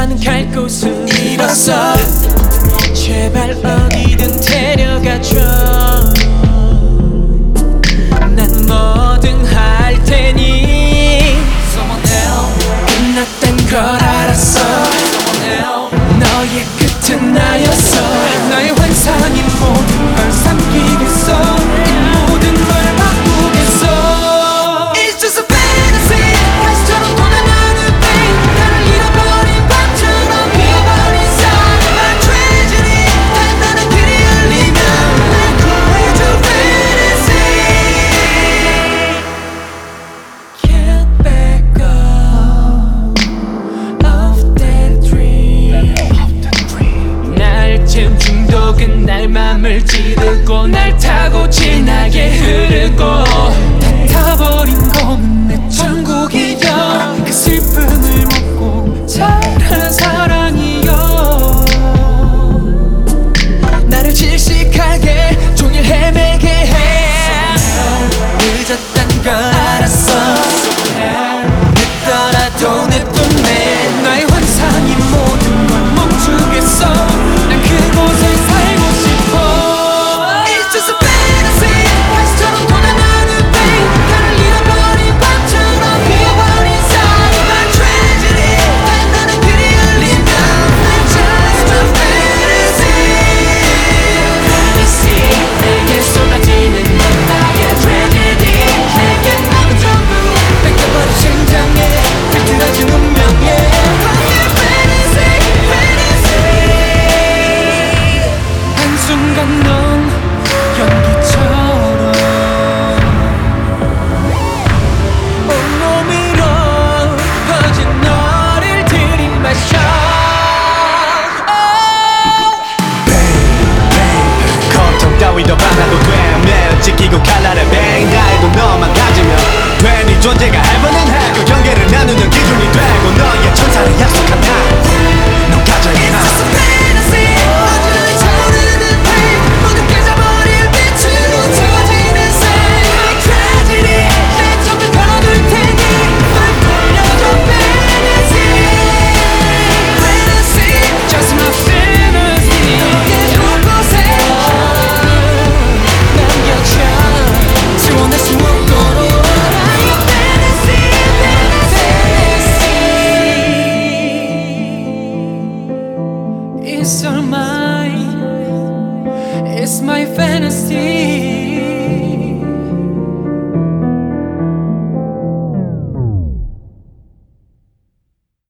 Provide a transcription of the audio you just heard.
난 갈 곳을 잃었어. 제발 어디든 데려가줘. 난 뭐든 할 테니. 끝났단 걸 알았어. 너의 끝은 나였어. 나의 환상이 모든 걸 삼키겠어. 이 모든 걸 바꾸겠어. It's just a fantasy. 가시처럼 돌아가는 pain. 나를 잃어버린 밤처럼 비어버린 삶. My tragedy. 단단한 길이 열리면 I'm going to fantasy. Can't back up of that dream. 날쯤 중독은 날 맘을 찌르고 날 타고 진하게 흐르고 다 타버린 검은 내 천국이여. 그 슬픔을